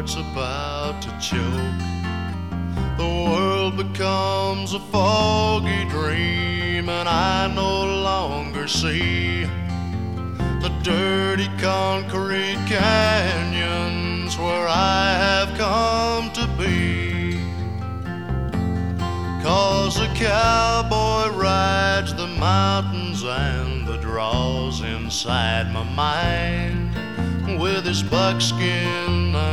heart's about to choke. The world becomes a foggy dream, and I no longer see the dirty concrete canyons where I have come to be. 'Cause a cowboy rides the mountains and the draws inside my mind with his buckskin